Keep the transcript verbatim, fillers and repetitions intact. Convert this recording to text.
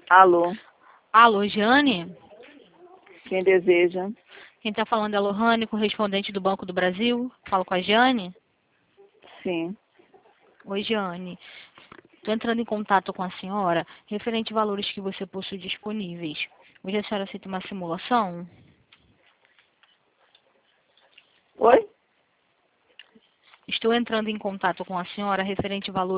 Alô, Alô, Jane? quem deseja? Quem está falando é a Lohane, correspondente do Banco do Brasil. Falo com a Jane? Sim. Oi, Jane. Estou entrando em contato com a senhora referente a valores que você possui disponíveis. Hoje a senhora aceita uma simulação? Oi? Estou entrando em contato com a senhora referente a valores